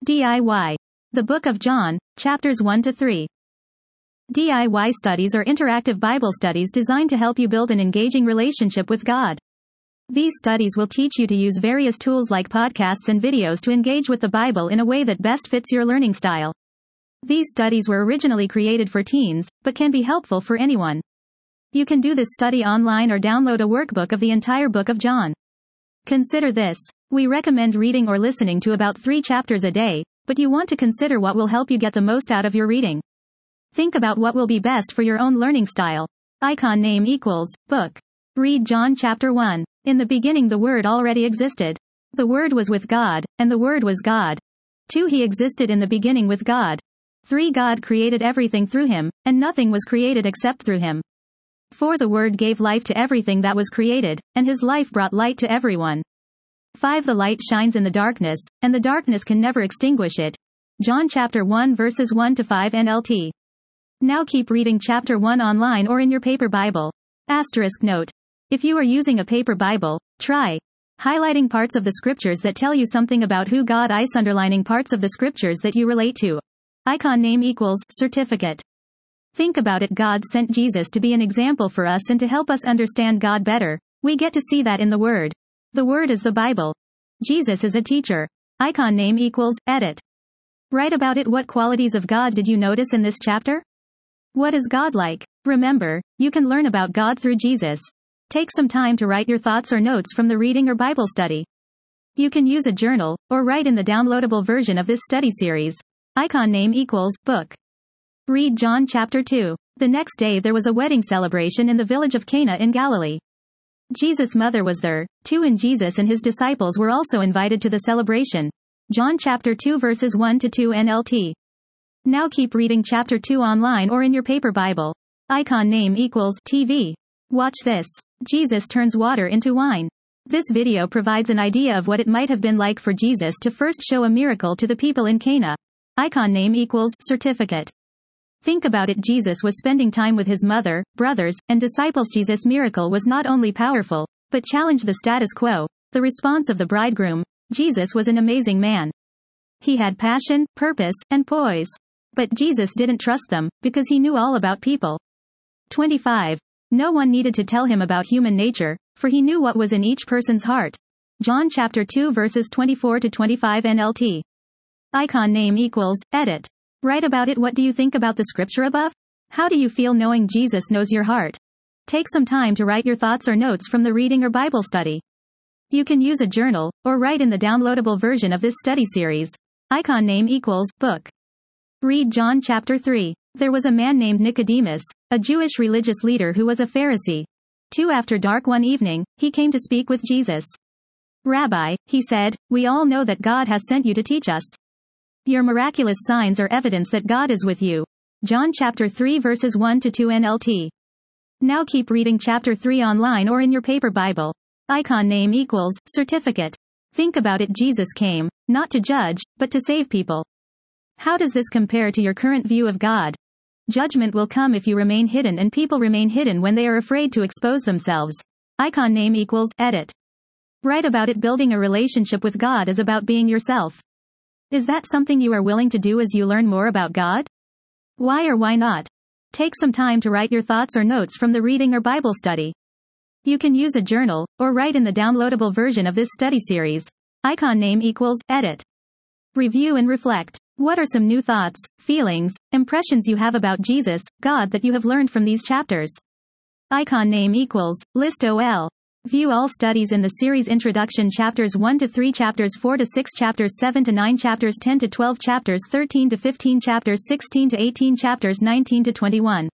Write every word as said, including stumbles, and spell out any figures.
D I Y. The Book of John, chapters one to three. D I Y studies are interactive Bible studies designed to help you build an engaging relationship with God. These studies will teach you to use various tools like podcasts and videos to engage with the Bible in a way that best fits your learning style. These studies were originally created for teens, but can be helpful for anyone. You can do this study online or download a workbook of the entire book of John. Consider this. We recommend reading or listening to about three chapters a day, but you want to consider what will help you get the most out of your reading. Think about what will be best for your own learning style. Icon name equals book. Read John chapter one. In the beginning the Word already existed. The Word was with God, and the Word was God. two He existed in the beginning with God. three God created everything through him, and nothing was created except through him. four The Word gave life to everything that was created, and his life brought light to everyone. five The light shines in the darkness, and the darkness can never extinguish it. John chapter one verses one to five N L T. Now keep reading chapter one online or in your paper Bible. Asterisk note. If you are using a paper Bible, try highlighting parts of the scriptures that tell you something about who God is, underlining parts of the scriptures that you relate to. Icon name equals certificate. Think about it. God sent Jesus to be an example for us and to help us understand God better. We get to see that in the Word. The Word is the Bible. Jesus is a teacher. Icon name equals edit. Write about it. What qualities of God did you notice in this chapter? What is God like? Remember, you can learn about God through Jesus. Take some time to write your thoughts or notes from the reading or Bible study. You can use a journal, or write in the downloadable version of this study series. Icon name equals book. Read John chapter two. The next day there was a wedding celebration in the village of Cana in Galilee. Jesus' mother was there, too, and Jesus and his disciples were also invited to the celebration. John chapter two verses one to two N L T. Now keep reading chapter two online or in your paper Bible. Icon name equals T V. Watch this. Jesus turns water into wine. This video provides an idea of what it might have been like for Jesus to first show a miracle to the people in Cana. Icon name equals certificate. Think about it. Jesus was spending time with his mother, brothers, and disciples. Jesus' miracle was not only powerful, but challenged the status quo. The response of the bridegroom. Jesus was an amazing man. He had passion, purpose, and poise. But Jesus didn't trust them, because he knew all about people. twenty-five. No one needed to tell him about human nature, for he knew what was in each person's heart. John chapter two verses twenty-four to twenty-five N L T. Icon name equals edit. Write about it. What do you think about the scripture above? How do you feel knowing Jesus knows your heart? Take some time to write your thoughts or notes from the reading or Bible study. You can use a journal, or write in the downloadable version of this study series. Icon name equals book. Read John chapter three. There was a man named Nicodemus, a Jewish religious leader who was a Pharisee. two After dark one evening, he came to speak with Jesus. Rabbi, he said, we all know that God has sent you to teach us. Your miraculous signs are evidence that God is with you. John chapter three verses one to two N L T. Now keep reading chapter three online or in your paper Bible. Icon name equals certificate. Think about it. Jesus came, not to judge, but to save people. How does this compare to your current view of God? Judgment will come if you remain hidden, and people remain hidden when they are afraid to expose themselves. Icon name equals edit. Write about it. Building a relationship with God is about being yourself. Is that something you are willing to do as you learn more about God? Why or why not? Take some time to write your thoughts or notes from the reading or Bible study. You can use a journal, or write in the downloadable version of this study series. Icon name equals edit. Review and reflect. What are some new thoughts, feelings, impressions you have about Jesus, God, that you have learned from these chapters? Icon name equals list O L. View all studies in the series: Introduction, chapters one to three, chapters four to six, chapters seven to nine, chapters ten to twelve, chapters thirteen to fifteen, chapters sixteen to eighteen, chapters nineteen to twenty-one.